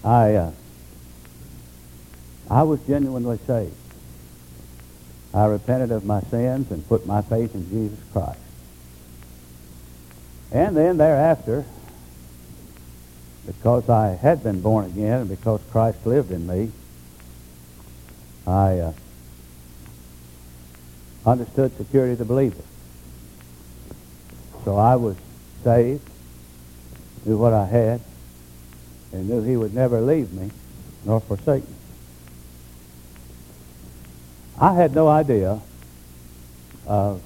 I was genuinely saved. I repented of my sins and put my faith in Jesus Christ. And then thereafter, because I had been born again and because Christ lived in me, I understood security of the believer. So I was saved, knew what I had, and knew He would never leave me nor forsake me. I had no idea of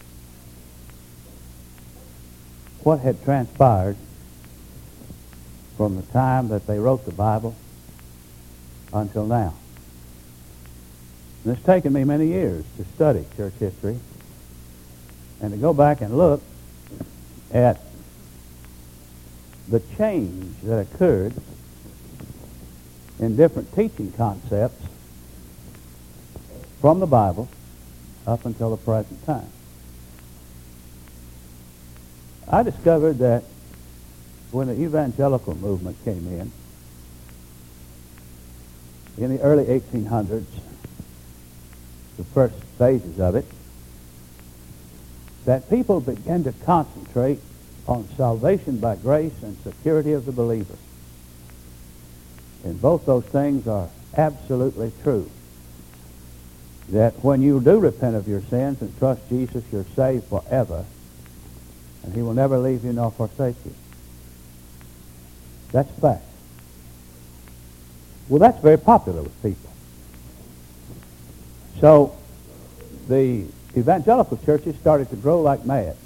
what had transpired from the time that they wrote the Bible until now. And it's taken me many years to study church history and to go back and look at the change that occurred in different teaching concepts from the Bible up until the present time. I discovered that when the evangelical movement came in the early 1800s, the first phases of it, that people began to concentrate on salvation by grace and security of the believer. And both those things are absolutely true. That when you do repent of your sins and trust Jesus, you're saved forever, and He will never leave you nor forsake you. That's fact. Well, that's very popular with people. So the evangelical churches started to grow like mad.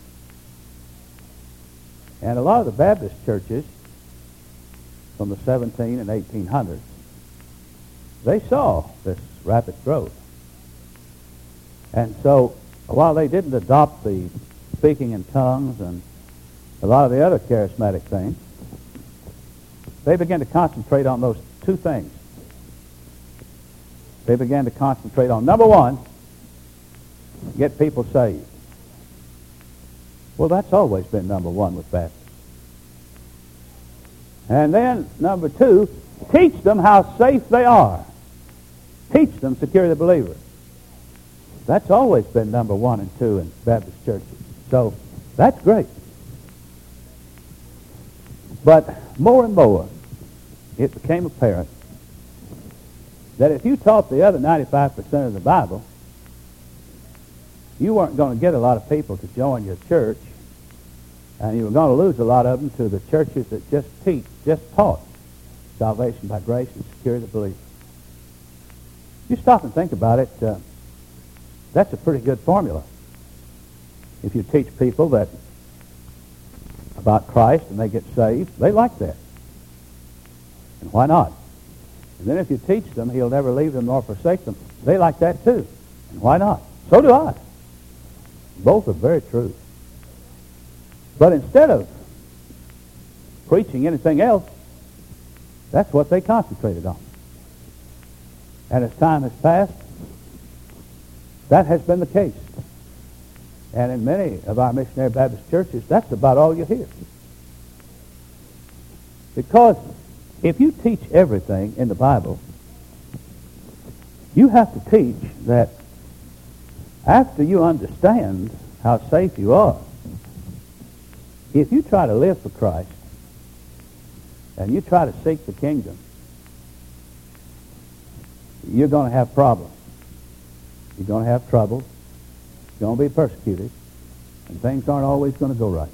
And a lot of the Baptist churches from the 17 and 1800s, they saw this rapid growth. And so while they didn't adopt the speaking in tongues and a lot of the other charismatic things, they began to concentrate on those two things. They began to concentrate on, number one, get people saved. Well, that's always been number one with Baptists. And then, number two, teach them how safe they are. Teach them security of the believer. That's always been number one and two in Baptist churches. So, that's great. But more and more, it became apparent that if you taught the other 95% of the Bible, you weren't going to get a lot of people to join your church, and you were going to lose a lot of them to the churches that just taught salvation by grace and security of the believer. You stop and think about it, that's a pretty good formula. If you teach people about Christ and they get saved, they like that. And why not? And then if you teach them He'll never leave them nor forsake them, they like that too. And why not? So do I. Both are very true. But instead of preaching anything else, that's what they concentrated on. And as time has passed, that has been the case. And in many of our missionary Baptist churches, that's about all you hear. Because if you teach everything in the Bible, you have to teach that after you understand how safe you are, if you try to live for Christ and you try to seek the kingdom, you're going to have problems. You're going to have trouble. You're going to be persecuted. And things aren't always going to go right.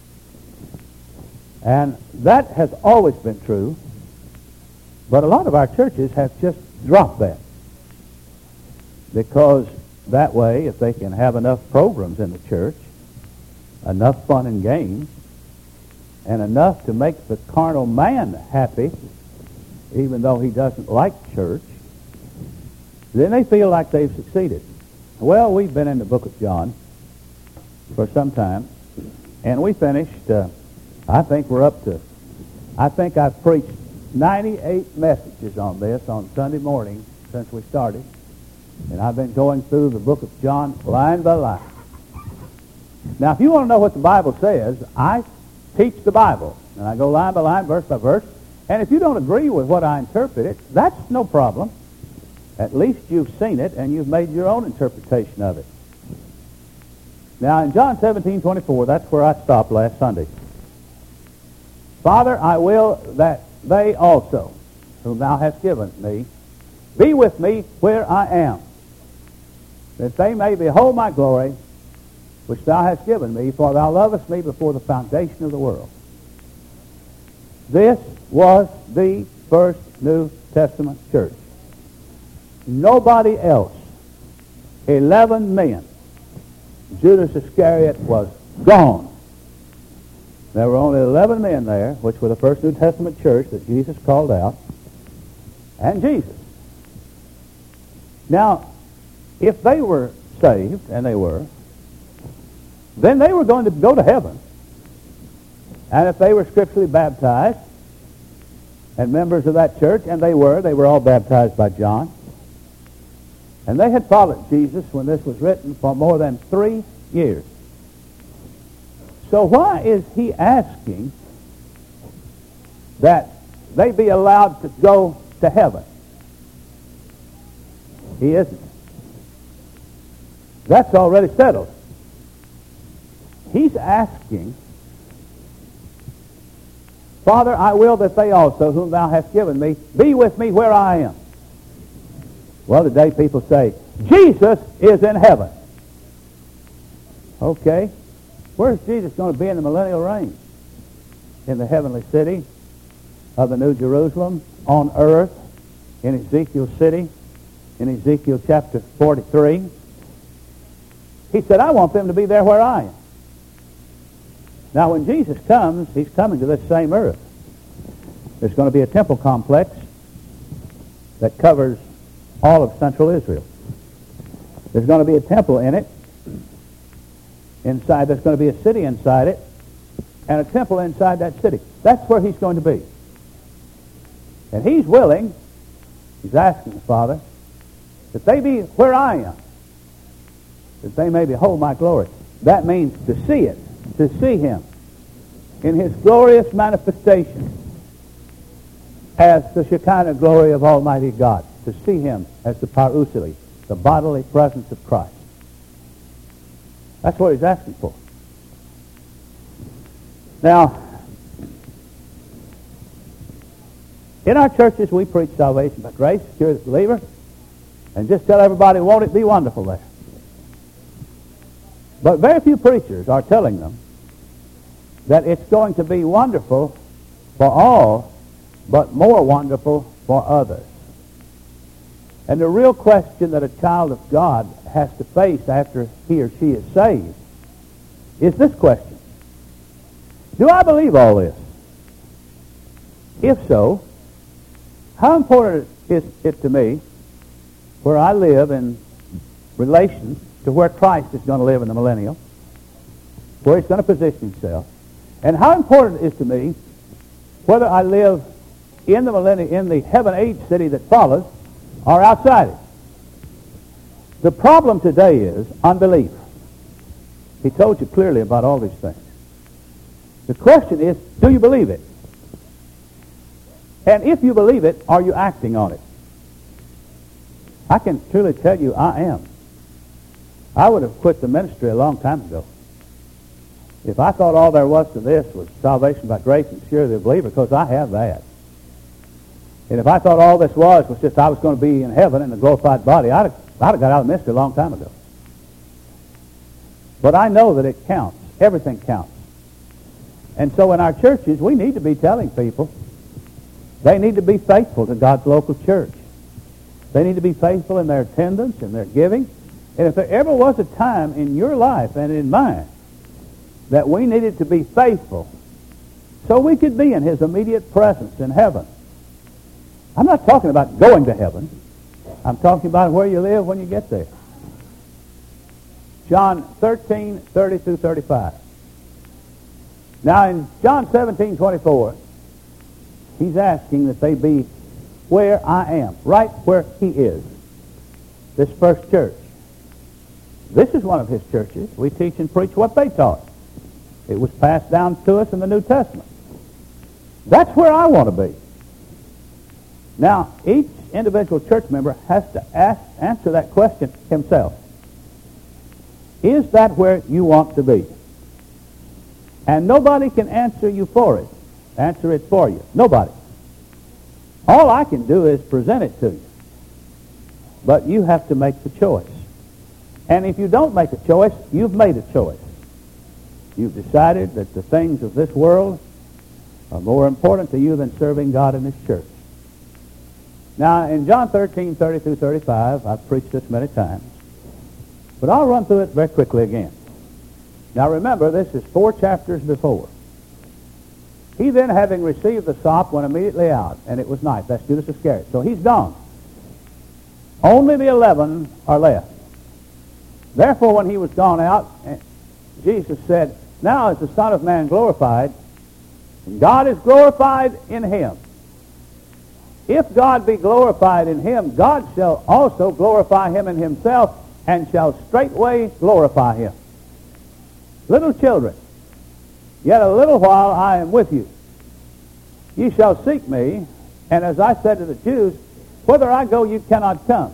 And that has always been true. But a lot of our churches have just dropped that. Because that way, if they can have enough programs in the church, enough fun and games, and enough to make the carnal man happy, even though he doesn't like church, then they feel like they've succeeded. Well, we've been in the book of John for some time, and we finished, I think I've preached 98 messages on this on Sunday morning since we started, and I've been going through the book of John line by line. Now, if you want to know what the Bible says, I teach the Bible, and I go line by line, verse by verse, And if you don't agree with what I interpret it, that's no problem. At least you've seen it and you've made your own interpretation of it. Now, in John 17:24, that's where I stopped last Sunday. Father, I will that they also, whom thou hast given me, be with me where I am, that they may behold my glory, which thou hast given me, for thou lovest me before the foundation of the world. This was the first New Testament church. Nobody else. 11 men. Judas Iscariot was gone. There were only 11 men there, which were the first New Testament church that Jesus called out, and Jesus. Now, if they were saved, and they were, then they were going to go to heaven. And if they were scripturally baptized and members of that church, and they were all baptized by John, and they had followed Jesus when this was written for more than 3 years. So why is he asking that they be allowed to go to heaven? He isn't. That's already settled. He's asking, Father, I will that they also, whom thou hast given me, be with me where I am. Well, today people say, Jesus is in heaven. Okay. Where's Jesus going to be in the millennial reign? In the heavenly city of the New Jerusalem, on earth, in Ezekiel's city, in Ezekiel chapter 43. He said, I want them to be there where I am. Now, when Jesus comes, he's coming to this same earth. There's going to be a temple complex that covers all of central Israel. There's going to be a temple in it. Inside, there's going to be a city inside it, and a temple inside that city. That's where he's going to be. And he's willing, he's asking the Father, that they be where I am, that they may behold my glory. That means to see it, to see him in his glorious manifestation as the Shekinah glory of Almighty God, to see him as the parousia, the bodily presence of Christ. That's what he's asking for. Now, in our churches, we preach salvation by grace, secure the believer, and just tell everybody, won't it be wonderful there? But very few preachers are telling them that it's going to be wonderful for all, but more wonderful for others. And the real question that a child of God has to face after he or she is saved is this question. Do I believe all this? If so, how important is it to me where I live in relation to where Christ is going to live in the millennial, where he's going to position himself? And how important it is to me whether I live in the millennium, in the heaven age city that follows, or outside it? The problem today is unbelief. He told you clearly about all these things. The question is, do you believe it? And if you believe it, are you acting on it? I can truly tell you I am. I would have quit the ministry a long time ago if I thought all there was to this was salvation by grace and security of the believer, because I have that. And if I thought all this was just I was going to be in heaven in a glorified body, I'd have got out of the ministry a long time ago. But I know that it counts. Everything counts. And so in our churches, we need to be telling people they need to be faithful to God's local church. They need to be faithful in their attendance and their giving. And if there ever was a time in your life and in mine that we needed to be faithful so we could be in his immediate presence in heaven, I'm not talking about going to heaven. I'm talking about where you live when you get there. John 13, 30 through 35. Now in John 17:24, he's asking that they be where I am, right where he is. This first church. This is one of his churches. We teach and preach what they taught. It was passed down to us in the New Testament. That's where I want to be. Now, each individual church member has to answer that question himself. Is that where you want to be? And nobody can answer you for it. Answer it for you. Nobody. All I can do is present it to you. But you have to make the choice. And if you don't make a choice, you've made a choice. You've decided that the things of this world are more important to you than serving God in this church. Now, in John 13, 30 through 35, I've preached this many times, but I'll run through it very quickly again. Now, remember, this is 4 chapters before. He then, having received the sop, went immediately out, and it was night. That's Judas Iscariot. So he's gone. Only the 11 are left. Therefore, when he was gone out, Jesus said, now is the Son of Man glorified, and God is glorified in him. If God be glorified in him, God shall also glorify him in himself, and shall straightway glorify him. Little children, yet a little while I am with you. Ye shall seek me, and as I said to the Jews, whither I go you cannot come.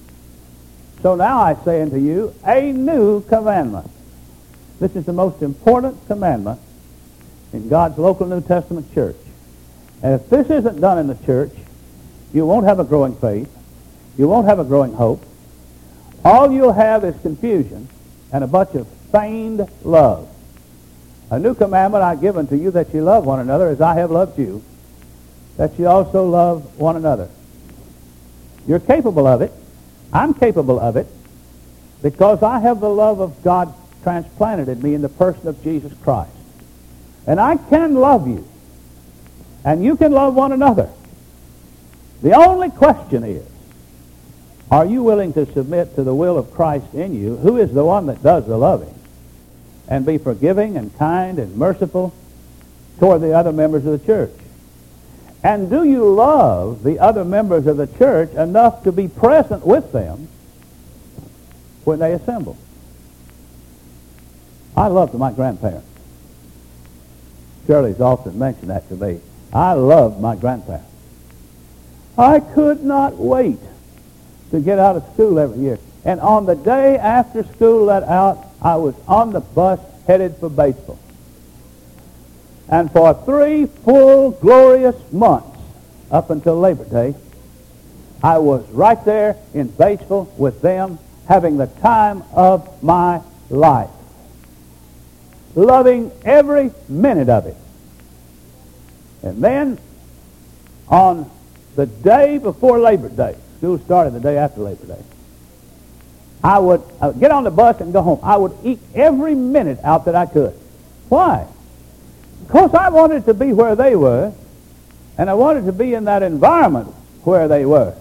So now I say unto you a new commandment. This is the most important commandment in God's local New Testament church. And if this isn't done in the church, you won't have a growing faith. You won't have a growing hope. All you'll have is confusion and a bunch of feigned love. A new commandment I give unto you, that you love one another as I have loved you, that you also love one another. You're capable of it. I'm capable of it because I have the love of God transplanted in me in the person of Jesus Christ. And I can love you, and you can love one another. The only question is, are you willing to submit to the will of Christ in you, who is the one that does the loving, and be forgiving and kind and merciful toward the other members of the church? And do you love the other members of the church enough to be present with them when they assemble? I loved my grandparents. Shirley's often mentioned that to me. I loved my grandparents. I could not wait to get out of school every year. And on the day after school let out, I was on the bus headed for Batesville. And for 3 full, glorious months, up until Labor Day, I was right there in Batesville with them, having the time of my life, loving every minute of it. And then, on the day before Labor Day, school started the day after Labor Day, I would get on the bus and go home. I would eke every minute out that I could. Why? Because I wanted to be where they were, and I wanted to be in that environment where they were.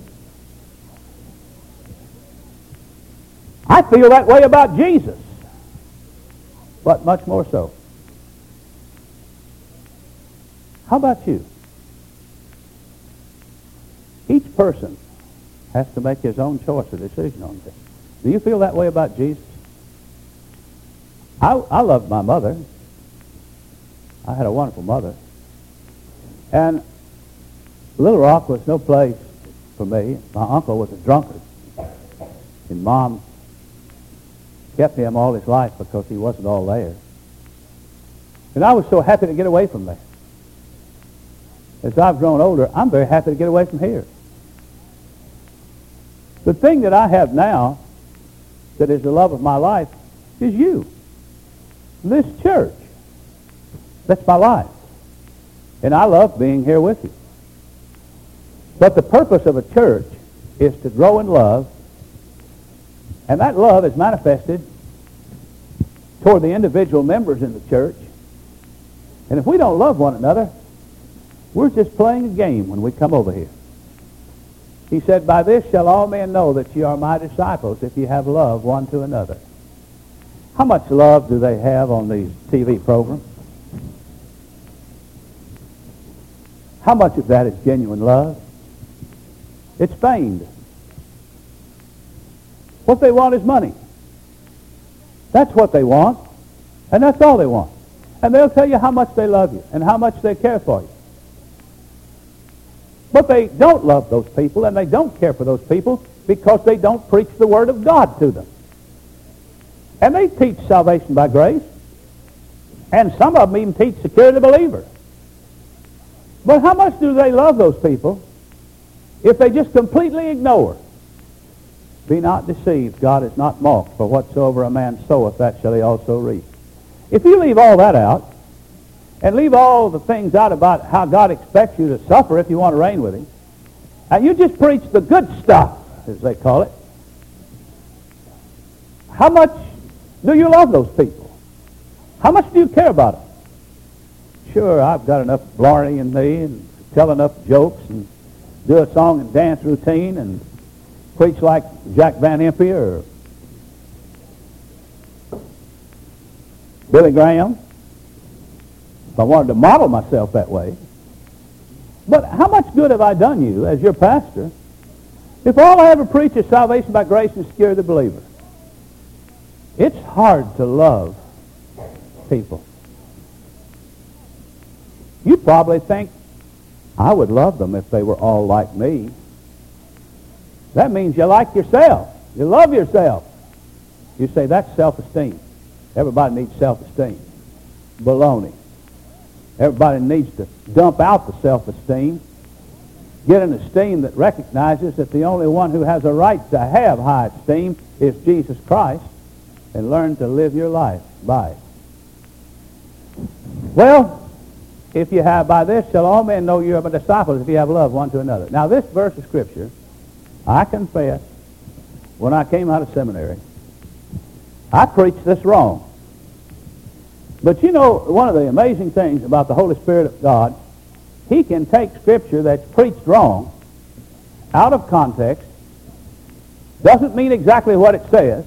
I feel that way about Jesus, but much more so. How about you? Each person has to make his own choice or decision on this. Do you feel that way about Jesus? I loved my mother. I had a wonderful mother. And Little Rock was no place for me. My uncle was a drunkard. And Mom kept him all his life because he wasn't all there. And I was so happy to get away from there. As I've grown older, I'm very happy to get away from here. The thing that I have now that is the love of my life is you. This church. That's my life. And I love being here with you. But the purpose of a church is to grow in love, and that love is manifested toward the individual members in the church. And if we don't love one another, we're just playing a game when we come over here. He said, by this shall all men know that ye are my disciples, if ye have love one to another. How much love do they have on these TV programs? How much of that is genuine love? It's feigned. What they want is money. That's what they want, and that's all they want. And they'll tell you how much they love you and how much they care for you. But they don't love those people and they don't care for those people because they don't preach the Word of God to them. And they teach salvation by grace. And some of them even teach secure the believer. But how much do they love those people if they just completely ignore? Be not deceived, God is not mocked, for whatsoever a man soweth, that shall he also reap. If you leave all that out, and leave all the things out about how God expects you to suffer if you want to reign with Him, and you just preach the good stuff, as they call it, how much do you love those people? How much do you care about them? Sure, I've got enough blarney in me and tell enough jokes and do a song and dance routine and preach like Jack Van Impe or Billy Graham, if I wanted to model myself that way. But how much good have I done you as your pastor if all I ever preach is salvation by grace and secure the believer? It's hard to love people. You probably think, I would love them if they were all like me. That means you like yourself. You love yourself. You say, that's self-esteem. Everybody needs self-esteem. Baloney. Everybody needs to dump out the self-esteem. Get an esteem that recognizes that the only one who has a right to have high esteem is Jesus Christ, and learn to live your life by it. Well, if you have, by this shall all men know you are my disciples, if you have love one to another. Now, this verse of Scripture, I confess, when I came out of seminary, I preached this wrong. But you know, one of the amazing things about the Holy Spirit of God, He can take Scripture that's preached wrong out of context, doesn't mean exactly what it says,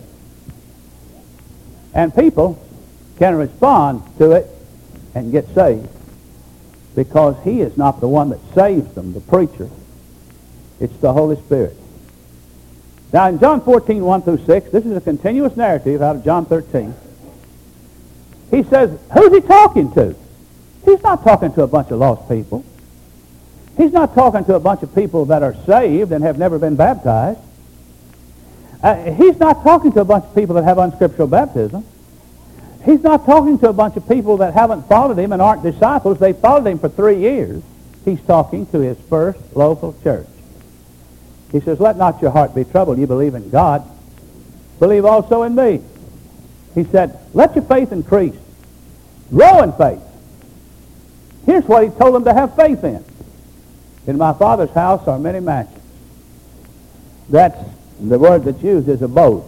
and people can respond to it and get saved because He is not the one that saves them, the preacher. It's the Holy Spirit. Now in John 14, 1 through 6, this is a continuous narrative out of John 13. He says, who's He talking to? He's not talking to a bunch of lost people. He's not talking to a bunch of people that are saved and have never been baptized. He's not talking to a bunch of people that have unscriptural baptism. He's not talking to a bunch of people that haven't followed Him and aren't disciples. They followed Him for 3 years. He's talking to His first local church. He says, let not your heart be troubled. You believe in God. Believe also in me. He said, let your faith increase. Grow in faith. Here's what He told them to have faith in. In my Father's house are many mansions. That's the word that's used is abode.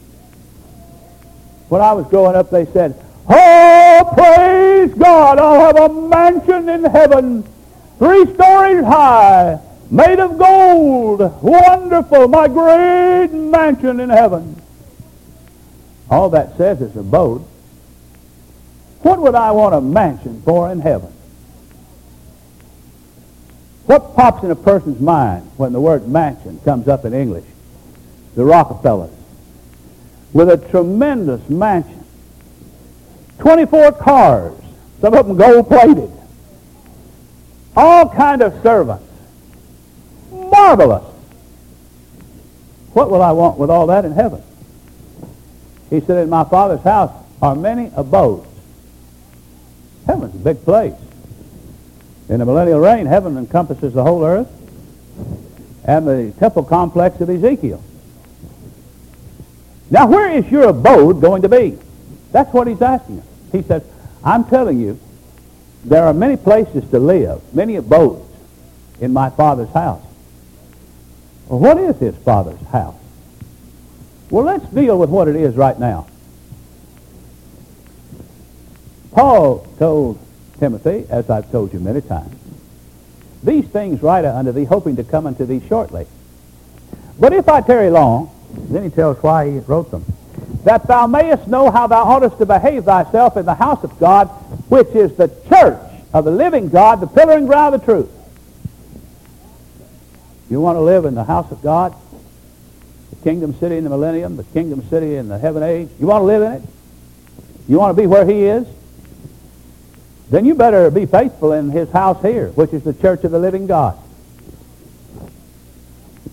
When I was growing up, they said, oh, praise God, I'll have a mansion in heaven, 3 stories high, made of gold, wonderful, my great mansion in heaven. All that says is abode. What would I want a mansion for in heaven? What pops in a person's mind when the word mansion comes up in English? The Rockefellers, with a tremendous mansion. 24 cars, some of them gold-plated. All kind of servants. Marvelous. What will I want with all that in heaven? He said, in my Father's house are many abodes. Heaven's a big place. In the millennial reign, heaven encompasses the whole earth and the temple complex of Ezekiel. Now, where is your abode going to be? That's what He's asking us. He says, I'm telling you, there are many places to live, many abodes in my Father's house. Well, what is His Father's house? Well, let's deal with what it is right now. Paul told Timothy, as I've told you many times, these things write I unto thee, hoping to come unto thee shortly. But if I tarry long, then he tells why he wrote them, that thou mayest know how thou oughtest to behave thyself in the house of God, which is the church of the living God, the pillar and ground of the truth. You want to live in the house of God, the kingdom city in the millennium, the kingdom city in the heaven age? You want to live in it? You want to be where He is? Then you better be faithful in His house here, which is the church of the living God.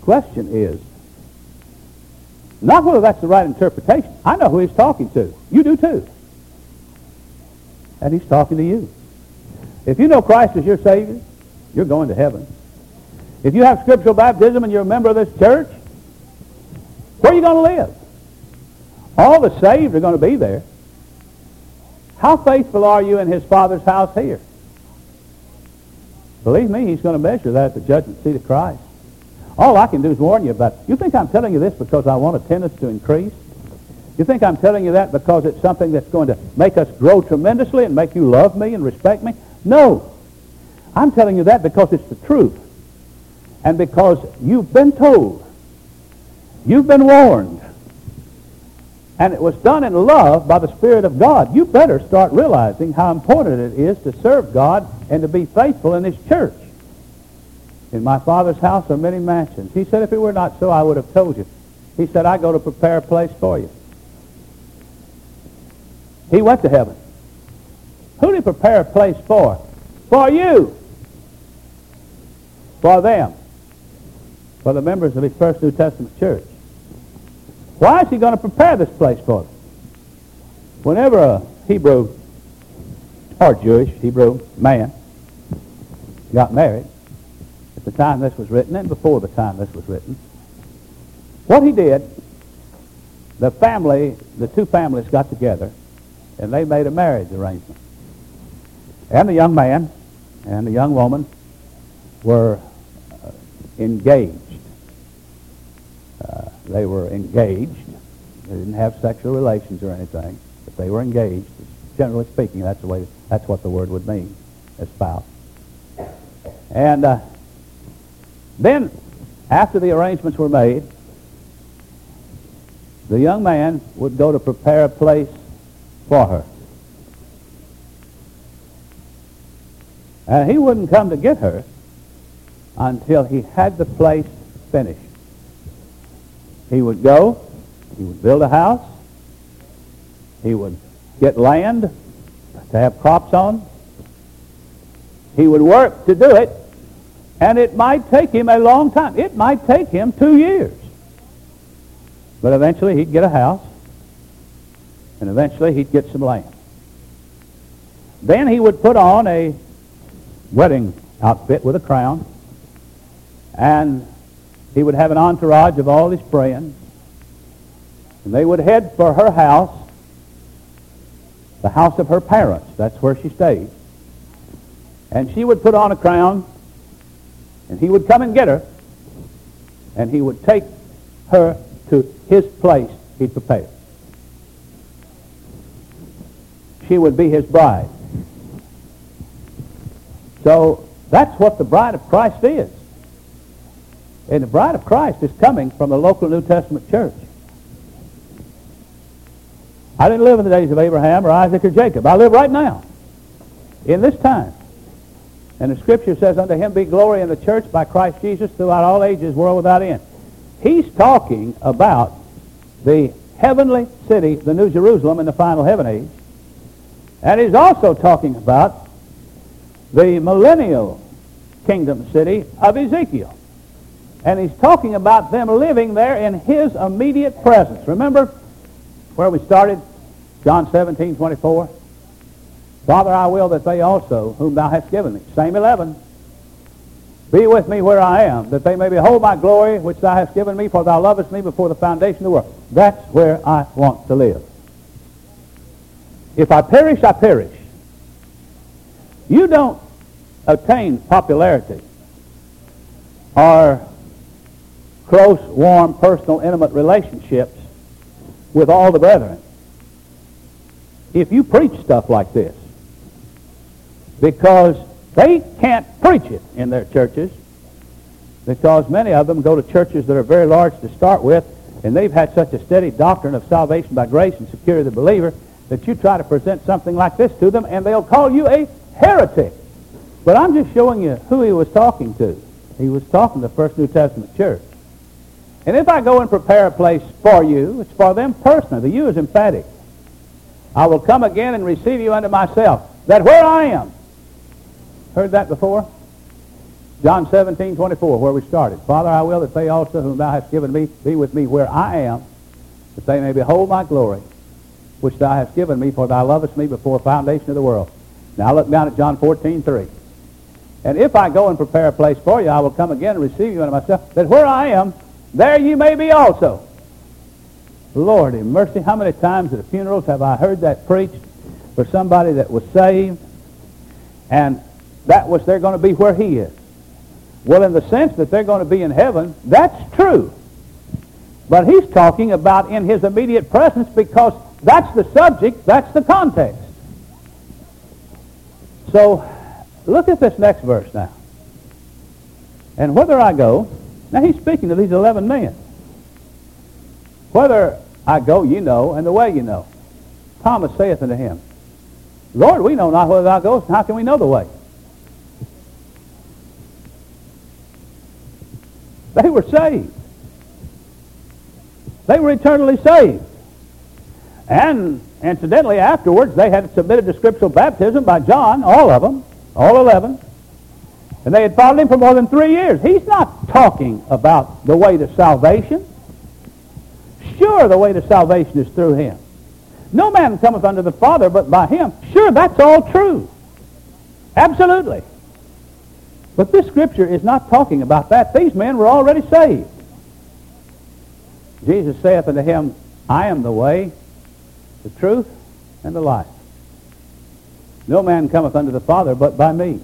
question is not whether that's the right interpretation. I know who he's talking to. You do too. And he's talking to you. If you know Christ as your Savior, you're going to heaven. If you have scriptural baptism and you're a member of this church, where are you going to live? All the saved are going to be there. How faithful are you in his Father's house here? Believe me, he's going to measure that at the judgment seat of Christ. All I can do is warn you about it. You think I'm telling you this because I want attendance to increase? You think I'm telling you that because it's something that's going to make us grow tremendously and make you love me and respect me? No. I'm telling you that because it's the truth. And because you've been told. You've been warned. And it was done in love by the Spirit of God. You better start realizing how important it is to serve God and to be faithful in his church. In my Father's house are many mansions. He said, if it were not so, I would have told you. He said, I go to prepare a place for you. He went to heaven. Who did he prepare a place for? For you. For them. For the members of his first New Testament church. Why is he going to prepare this place for them? Whenever a Hebrew or Jewish Hebrew man got married, at the time this was written and before the time this was written, what he did, the two families got together and they made a marriage arrangement. And the young man and the young woman were engaged. They were engaged. They didn't have sexual relations or anything, but they were engaged. Generally speaking, that's what the word would mean, espouse. And then, after the arrangements were made, the young man would go to prepare a place for her. And he wouldn't come to get her until he had the place finished. He would go, he would build a house, he would get land to have crops on, he would work to do it, and it might take him a long time. It might take him 2 years. But eventually he'd get a house, and eventually he'd get some land. Then he would put on a wedding outfit with a crown, and he would have an entourage of all his friends, and they would head for her house, the house of her parents. That's where she stayed. And she would put on a crown, and he would come and get her, and he would take her to his place he'd prepared. She would be his bride. So that's what the bride of Christ is. And the bride of Christ is coming from the local New Testament church. I didn't live in the days of Abraham or Isaac or Jacob. I live right now, in this time. And the Scripture says, unto him be glory in the church by Christ Jesus throughout all ages, world without end. He's talking about the heavenly city, the New Jerusalem, in the final heaven age. And he's also talking about the millennial kingdom city of Ezekiel. And he's talking about them living there in his immediate presence. Remember where we started? John 17:24. Father, I will that they also, whom thou hast given me, same 11, be with me where I am, that they may behold my glory which thou hast given me, for thou lovest me before the foundation of the world. That's where I want to live. If I perish, I perish. You don't attain popularity or close, warm, personal, intimate relationships with all the brethren if you preach stuff like this, because they can't preach it in their churches, because many of them go to churches that are very large to start with, and they've had such a steady doctrine of salvation by grace and security of the believer that you try to present something like this to them and they'll call you a heretic. But I'm just showing you who he was talking to. He was talking to the First New Testament church. And if I go and prepare a place for you, it's for them personally. The you is emphatic. I will come again and receive you unto myself, that where I am. Heard that before? John 17:24, where we started. Father, I will that they also whom thou hast given me be with me where I am, that they may behold my glory, which thou hast given me, for thou lovest me before the foundation of the world. Now look down at John 14:3. And if I go and prepare a place for you, I will come again and receive you unto myself, that where I am, there you may be also. Lord in mercy, how many times at funerals have I heard that preached for somebody that was saved, and that was they're going to be where he is. Well, in the sense that they're going to be in heaven, that's true. But he's talking about in his immediate presence, because that's the subject, that's the context. So, look at this next verse now. And whither I go, now he's speaking to these 11 men. Whither I go, you know, and the way you know. Thomas saith unto him, Lord, we know not whither thou goest, and how can we know the way? They were saved. They were eternally saved. And incidentally, afterwards, they had submitted to scriptural baptism by John, all of them, all 11. And they had followed him for more than 3 years. He's not talking about the way to salvation. Sure, the way to salvation is through him. No man cometh unto the Father but by him. Sure, that's all true. Absolutely. But this scripture is not talking about that. These men were already saved. Jesus saith unto him, I am the way, the truth, and the life. No man cometh unto the Father but by me.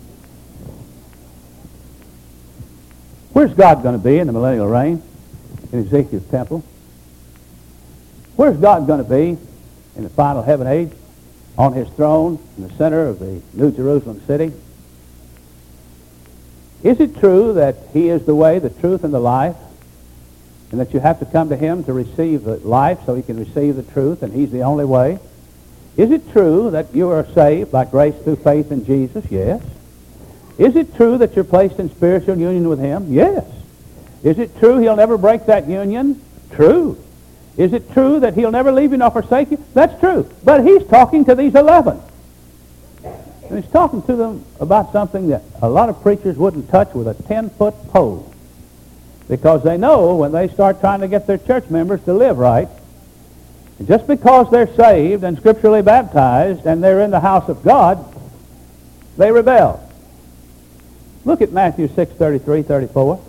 Where's God going to be in the millennial reign? In Ezekiel's temple. Where's God going to be in the final heaven age? On his throne in the center of the New Jerusalem city. Is it true that he is the way, the truth, and the life? And that you have to come to him to receive the life so he can receive the truth, and he's the only way? Is it true that you are saved by grace through faith in Jesus? Yes. Is it true that you're placed in spiritual union with him? Yes. Is it true he'll never break that union? True. Is it true that he'll never leave you nor forsake you? That's true. But he's talking to these 11. And he's talking to them about something that a lot of preachers wouldn't touch with a 10-foot pole. Because they know when they start trying to get their church members to live right, just because they're saved and scripturally baptized and they're in the house of God, they rebel. Look at Matthew 6:33-34.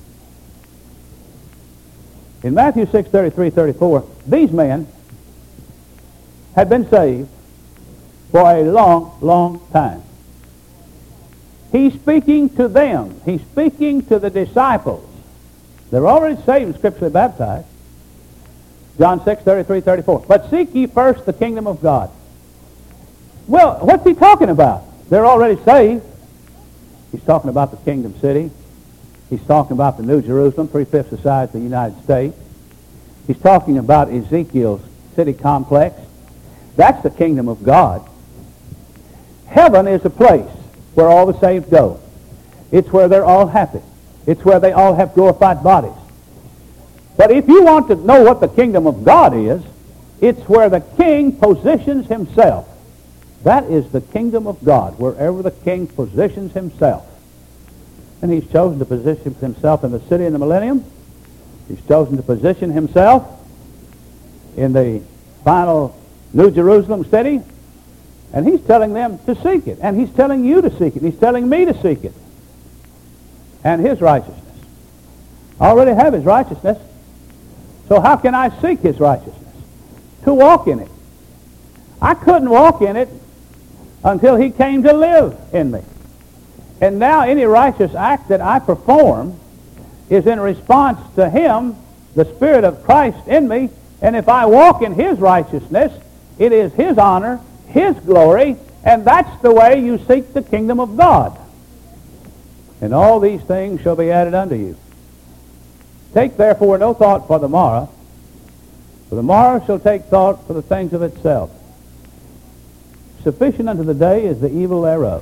In Matthew 6:33-34, these men had been saved for a long, long time. He's speaking to them. He's speaking to the disciples. They're already saved and scripturally baptized. John 6:33-34. But seek ye first the kingdom of God. Well, what's he talking about? They're already saved. He's talking about the kingdom city. He's talking about the New Jerusalem, 3/5 the size of the United States. He's talking about Ezekiel's city complex. That's the kingdom of God. Heaven is a place where all the saved go. It's where they're all happy. It's where they all have glorified bodies. But if you want to know what the kingdom of God is, it's where the king positions himself. That is the kingdom of God, wherever the king positions himself. And he's chosen to position himself in the city in the millennium. He's chosen to position himself in the final New Jerusalem city. And he's telling them to seek it. And he's telling you to seek it. He's telling me to seek it. And his righteousness. I already have his righteousness. So how can I seek his righteousness? To walk in it. I couldn't walk in it until he came to live in me. And now any righteous act that I perform is in response to him, the Spirit of Christ in me. And if I walk in his righteousness, it is his honor, his glory, and that's the way you seek the kingdom of God. And all these things shall be added unto you. Take therefore no thought for the morrow, for the morrow shall take thought for the things of itself. Sufficient unto the day is the evil thereof.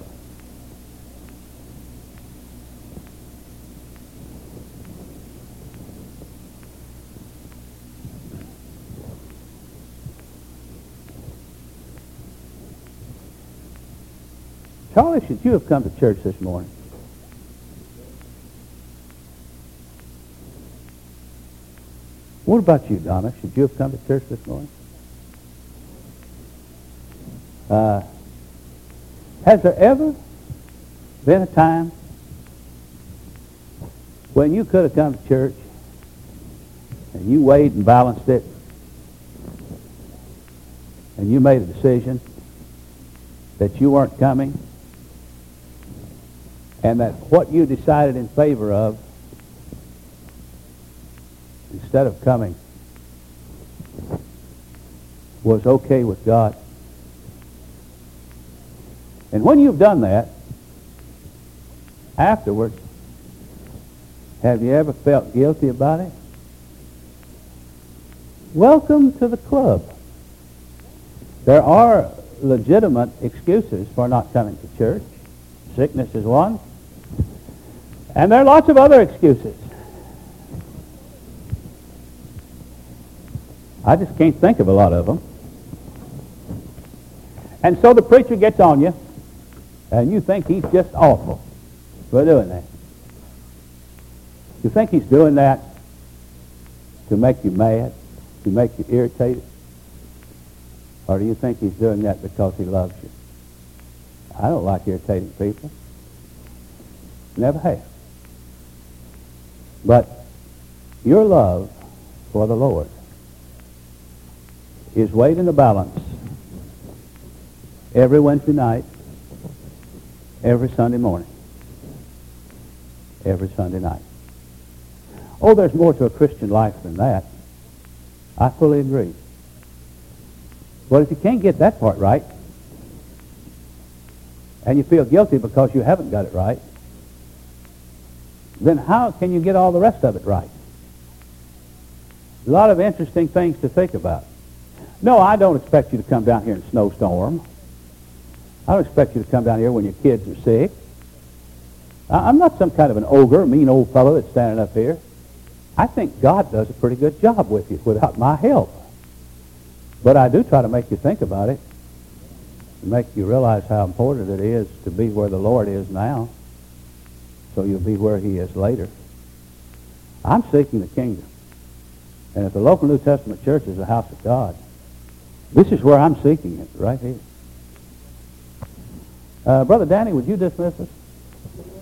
Charlie, should you have come to church this morning? What about you, Donna? Should you have come to church this morning? Has there ever been a time when you could have come to church and you weighed and balanced it and you made a decision that you weren't coming, and that what you decided in favor of, instead of coming, was okay with God? And when you've done that, afterwards, have you ever felt guilty about it? Welcome to the club. There are legitimate excuses for not coming to church. Sickness is one. And there are lots of other excuses. I just can't think of a lot of them. And so the preacher gets on you, and you think he's just awful for doing that. You think he's doing that to make you mad, to make you irritated? Or do you think he's doing that because he loves you? I don't like irritating people. Never have. But your love for the Lord is weighed in the balance every Wednesday night, every Sunday morning, every Sunday night. Oh, there's more to a Christian life than that. I fully agree. But if you can't get that part right, and you feel guilty because you haven't got it right, then how can you get all the rest of it right? A lot of interesting things to think about. No, I don't expect you to come down here in a snowstorm. I don't expect you to come down here when your kids are sick. I'm not some kind of an ogre, mean old fellow that's standing up here. I think God does a pretty good job with you without my help. But I do try to make you think about it, to make you realize how important it is to be where the Lord is now, so you'll be where he is later. I'm seeking the kingdom. And if the local New Testament church is the house of God, this is where I'm seeking it, right here. Brother Danny, would you dismiss us?